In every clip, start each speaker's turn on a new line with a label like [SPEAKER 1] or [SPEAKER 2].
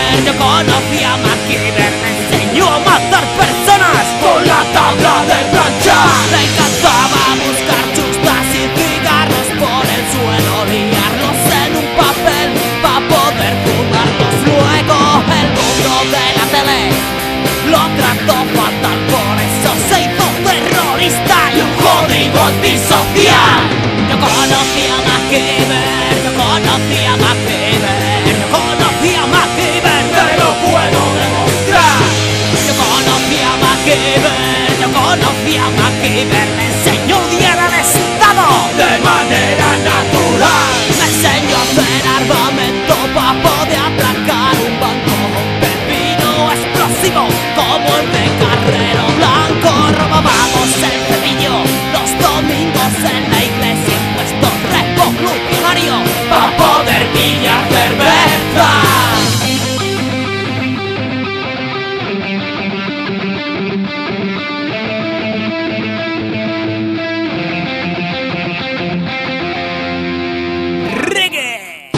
[SPEAKER 1] MacGyver. Yo conocí a MacGyver, me enseñó a matar personas
[SPEAKER 2] con la tabla de planchar.
[SPEAKER 1] Le encantaba buscar chustas y cigarros por el suelo, liarlos en un papel para poder fumarlos. Luego el mundo de la tele lo trató fatal, por eso se hizo terrorista y un jodido antisocial. Yo conocí a MacGyver, yo conocí a MacGyver, yo conocí a MacGyver,
[SPEAKER 2] te lo puedo demostrar.
[SPEAKER 1] yo conocí a MacGyver, yo conocí a MacGyver, me enseñó a odiar al Estado
[SPEAKER 2] de manera natural.
[SPEAKER 1] me enseñó a hacer armamento para poder atracar un banco. Un pepino explosivo como el de Carrero Blanco. Robábamos el cepillo los domingos en la iglesia, impuesto revolucionario
[SPEAKER 2] Pa' poder pillar cerveza.
[SPEAKER 1] reggae.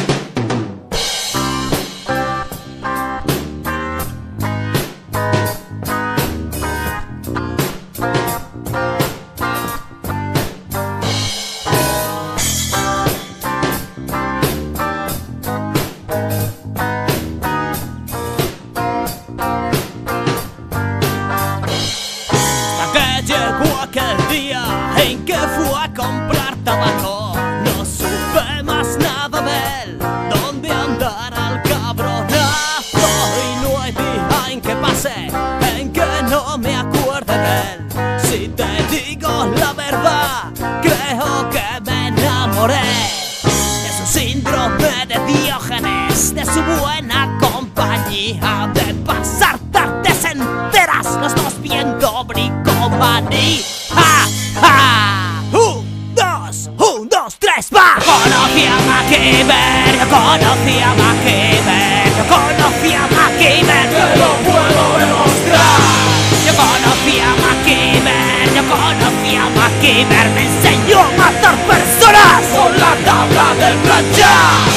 [SPEAKER 1] Hasta que llegó aquel día en que fue a comprar tabaco, no supe más nada de él, dónde andará el cabronazo. Y no hay día en que pase en que no me acuerde de él. Si te digo la verdad, creo que me enamoré de su síndrome de Diógenes, de su buena compañía, de pasar tardes enteras los dos viendo Bricomaní. ¡Ja, ja! ¡Un, dos, tres, va! Conocí a MacGyver, yo conocí a MacGyver, yo conocí a MacGyver,
[SPEAKER 2] Te lo puedo demostrar.
[SPEAKER 1] yo conocí a MacGyver, yo conocí a MacGyver, me enseñó a matar personas
[SPEAKER 2] Con la tabla de planchar.